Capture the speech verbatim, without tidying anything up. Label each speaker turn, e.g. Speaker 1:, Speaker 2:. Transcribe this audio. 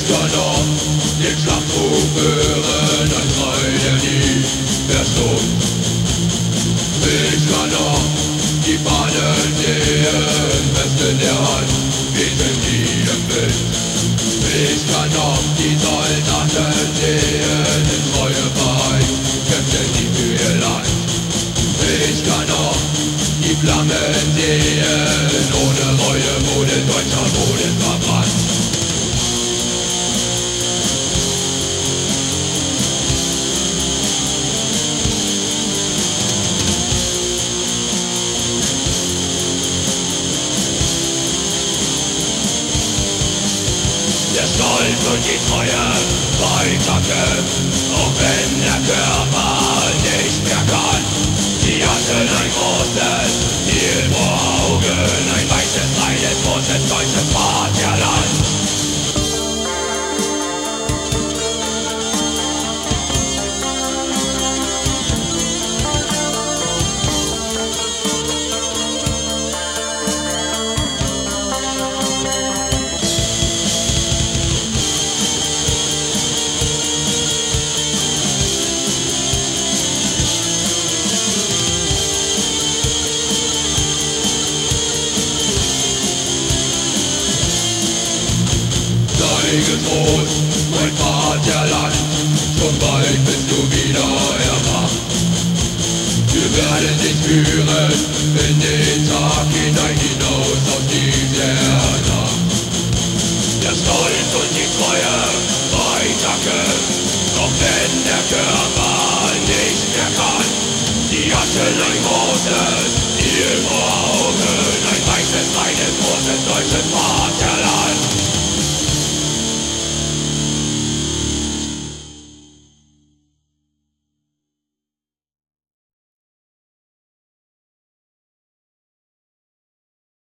Speaker 1: Ich kann noch den Schlachtruf hören, ein Schrei, der nie verstummt. Ich kann noch die Fahnen sehen, fest in der Hand, wehen die im Wind. Ich kann noch die Soldaten sehen, in treue Verein, kämpfen die für ihr Land. Ich kann noch die Flammen sehen, ohne Reue wurde deutscher Boden verbrannt. Der Stolz und die Treue weiterkämpft, auch wenn der Körper nicht mehr kann. Sie hatten ein großes Ziel vor Augen, ein weißes, reines, großes deutsches Vaterland. Getrost, mein Vaterland, schon bald bist du wieder erwacht. Wir werden dich führen in den Tag hinein, hinaus aus dieser Nacht. Der Stolz und die Treue weiterkämpft, auch wenn der Körper nicht mehr kann. Sie hatten ein großes Ziel vor Augen, ein weißes, reines, großes deutsches Vaterland.